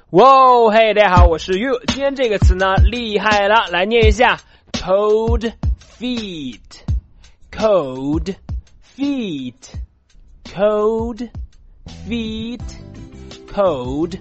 哇嘿，大家好，我是 You。今天这个词呢厉害了，来念一下 cold feet cold feet cold feet cold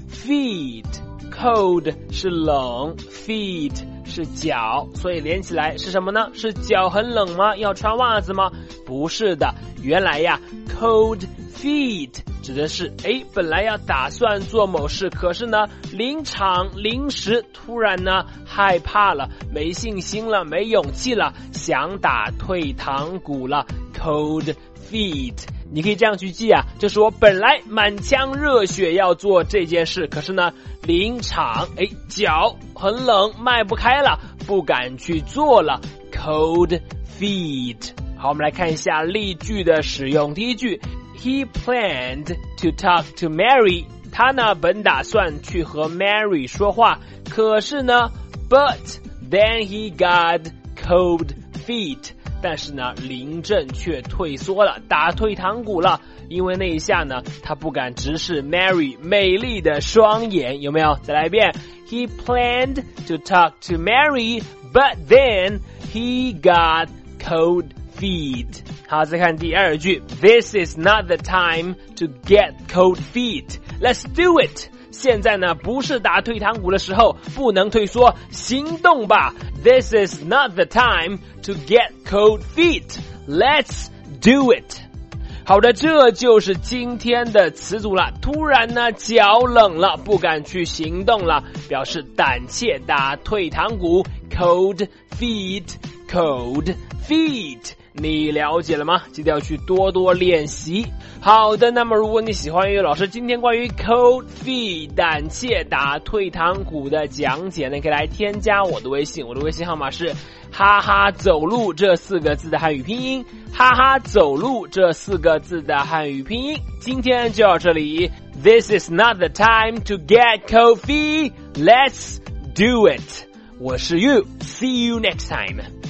feet cold 是冷 feet 是脚，所以连起来是什么呢？是脚很冷吗？要穿袜子吗？不是的，原来呀 cold feet 指的是本来要打算做某事，可是呢临时突然呢害怕了，没信心了，没勇气了，想打退堂鼓了 cold feet。 你可以这样去记啊，就是我本来满腔热血要做这件事，可是呢临场脚很冷，迈不开了，不敢去做了 cold feet。 好，我们来看一下例句的使用。第一句He planned to talk to Mary. 他呢本打算去和 Mary 说话，可是呢 But then he got cold feet. 但是呢临阵却退缩了，打退堂鼓了，因为那一下呢他不敢直视 Mary 美丽的双眼，有没有？再来一遍 He planned to talk to Mary, but then he got cold feet. 好，再看第二句 This is not the time to get cold feet. Let's do it. 现在呢不是打退堂鼓的时候，不能退缩，行动吧。 This is not the time to get cold feet. Let's do it. 好的，这就是今天的词组了。突然呢脚冷了，不敢去行动了，表示胆怯，打退堂鼓 cold feet cold feet。你了解了吗？记得要去多多练习。好的，那么如果你喜欢粤语老师今天关于 cold feet 胆怯打退堂鼓的讲解呢，可以来添加我的微信，我的微信号码是哈哈走路这4个字的汉语拼音，哈哈走路这4个字的汉语拼音。今天就到这里。 This is not the time to get cold feet. Let's do it. 我是 You. See you next time.